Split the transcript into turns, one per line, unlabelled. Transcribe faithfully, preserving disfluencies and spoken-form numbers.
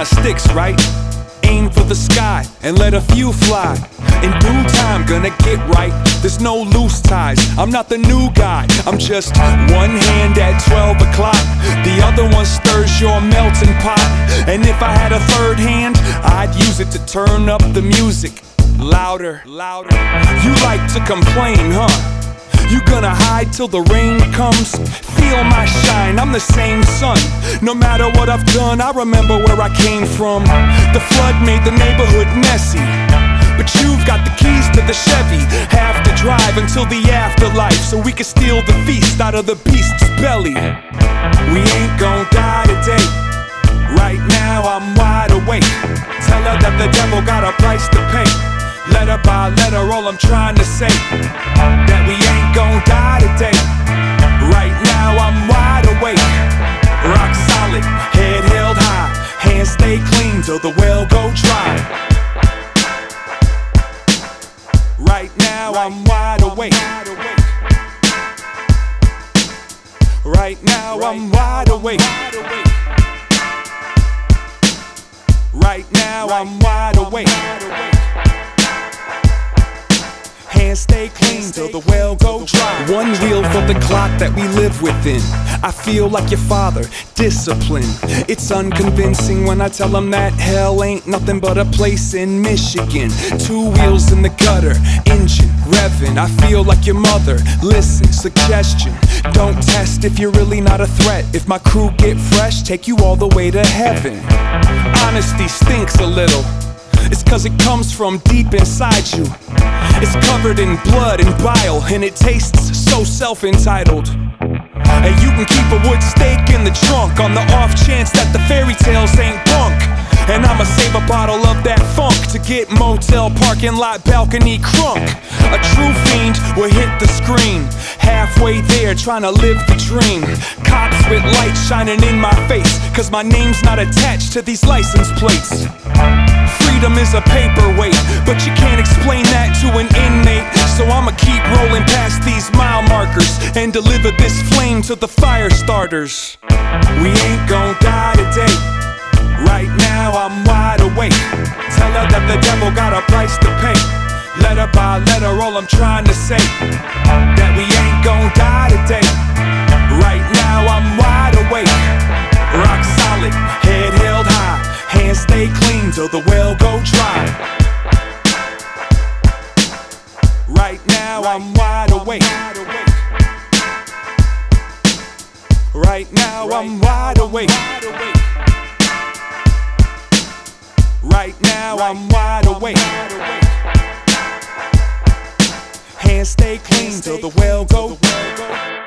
kinda sticks, right? Aim for the sky and let a few fly. In due time, gonna get right. There's no loose ties. I'm not the new guy. I'm just one hand at twelve o'clock. The other one stirs your melting pot. And if I had a third hand, I'd use it to turn up the music louder, louder. You like to complain, huh? You gonna hide till the rain comes? Feel my shine, I'm the same sun. No matter what I've done, I remember where I came from. The flood made the neighborhood messy, but you've got the keys to the Chevy. Have to drive until the afterlife, so we can steal the feast out of the beast's belly. We ain't gon' die today. Right now I'm wide awake. Tell her that the devil got a price to pay. Letter by letter, all I'm trying to say, that we ain't gon' die today. Right now I'm wide awake, rock solid, head held high, hands stay clean till the well go dry. Right now I'm wide awake. Right now I'm wide awake. Right now I'm wide awake. Hands stay clean till the well go dry. One wheel for the clock that we live within. I feel like your father, discipline. It's unconvincing when I tell him that hell ain't nothing but a place in Michigan. Two wheels in the gutter, engine revving. I feel like your mother, listen, suggestion. Don't test if you're really not a threat. If my crew get fresh, take you all the way to heaven. Honesty stinks a little. It's cause it comes from deep inside you. It's covered in blood and bile, and it tastes so self-entitled. And you can keep a wood stake in the trunk on the off chance that the fairy tales ain't bunk. And I'ma save a bottle of that funk to get motel parking lot balcony crunk. A true fiend will hit the screen, halfway there trying to live the dream. Cops with lights shining in my face, cause my name's not attached to these license plates. Freedom is a paperweight, but you can't explain that to an inmate. So I'ma keep rolling past these mile markers and deliver this flame to the fire starters. We ain't gon' die today. Right now I'm wide awake. Tell her that the devil got a price to pay. Letter by letter, all I'm trying to say, that we ain't gon' die today. Right now I'm wide awake, rock solid, head held high, hands stay clean till the well go dry. Right now I'm wide awake. Right now I'm wide awake. Right now I'm wide awake. Hands stay clean till the well go.